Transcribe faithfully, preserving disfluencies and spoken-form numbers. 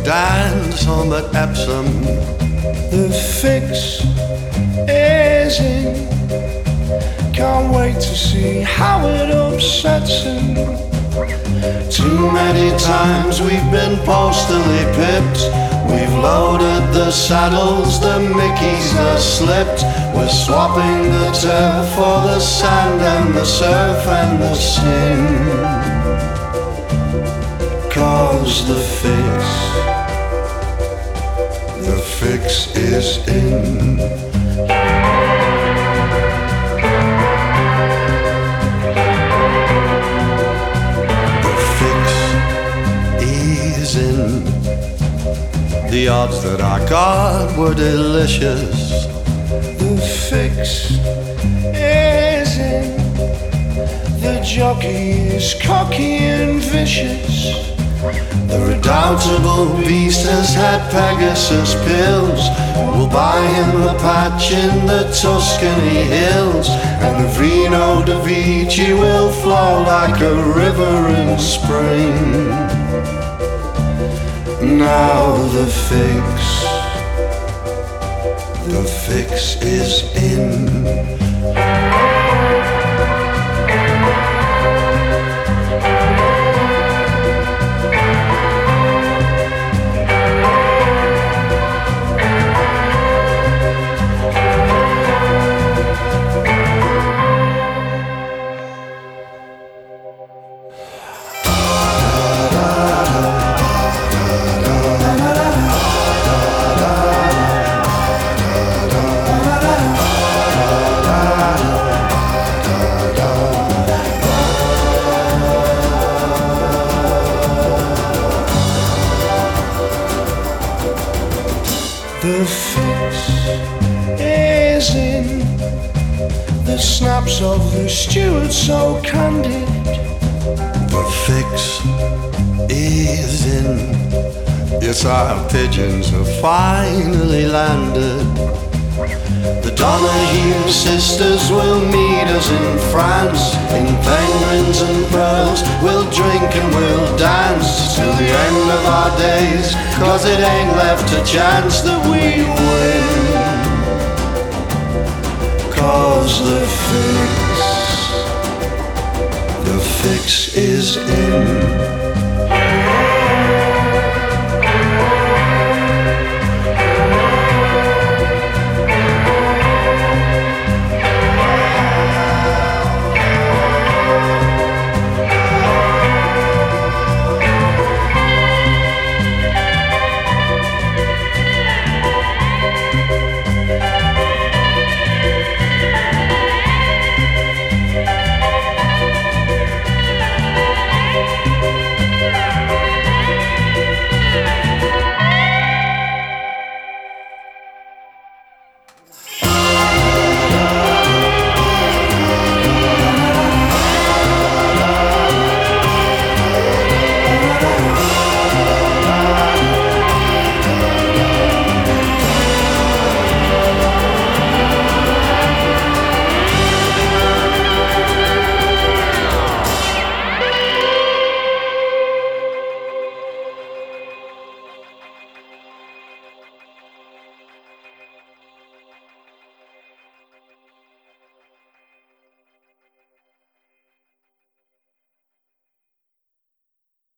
dance home at Epsom. The fix is in. Can't wait to see how it upsets him. Too many times we've been postally pipped. We've loaded the saddles, the mickeys are slipped. We're swapping the turf for the sand and the surf and the sin. Cause the fix, the fix is in. The fix is in. The odds that I got were delicious. The fix is in. The jockey is cocky and vicious. The redoubtable beast has had Pegasus pills. We'll buy him a patch in the Tuscany hills, and the Vino de Vici will flow like a river in spring. Now the fix, the fix is in. The fix is in. The snaps of the steward so candid. The fix is in. Yes, our pigeons have finally landed. The Donahue sisters will meet us in France. In penguins and pearls, we'll drink and we'll dance till the end of our days, cause it ain't left a chance that we win. Cause the fix, the fix is in.